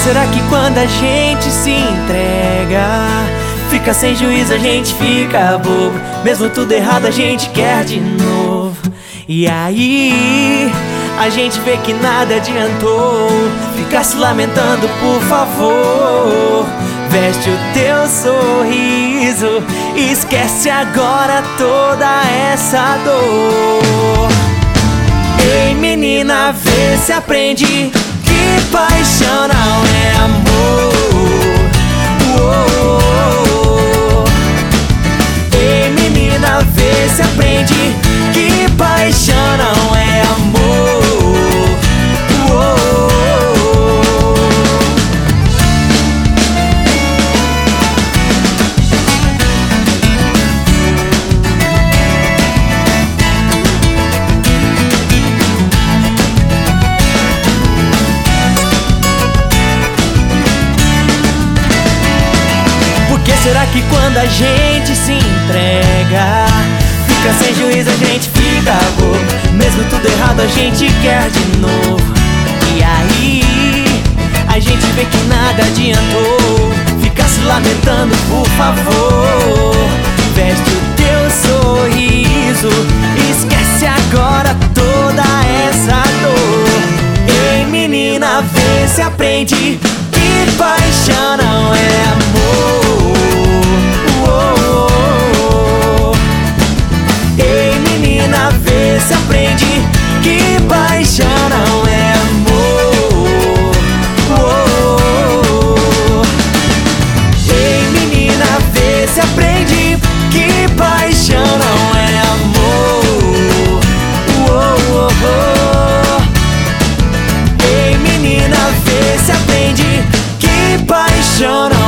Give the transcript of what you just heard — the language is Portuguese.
será que quando a gente se entrega, fica sem juízo, a gente fica bobo? Mesmo tudo errado a gente quer de novo. E aí a gente vê que nada adiantou ficar se lamentando, por favor. Veste o teu sorriso e esquece agora toda essa dor. Ei menina, vê se aprende que paixão não é amor. Ei menina, vê se aprende que paixão não é amor. Será que quando a gente se entrega, fica sem juízo, a gente fica bobo? Mesmo tudo errado a gente quer de novo. E aí a gente vê que nada adiantou ficar se lamentando, por favor. Veste o teu sorriso e esquece agora toda essa dor. Ei menina, vê se aprende que paixão não é amor. Vê se aprende que paixão não é amor. Ei menina, vê se aprende que paixão não é amor. Ei menina, vê se aprende que paixão não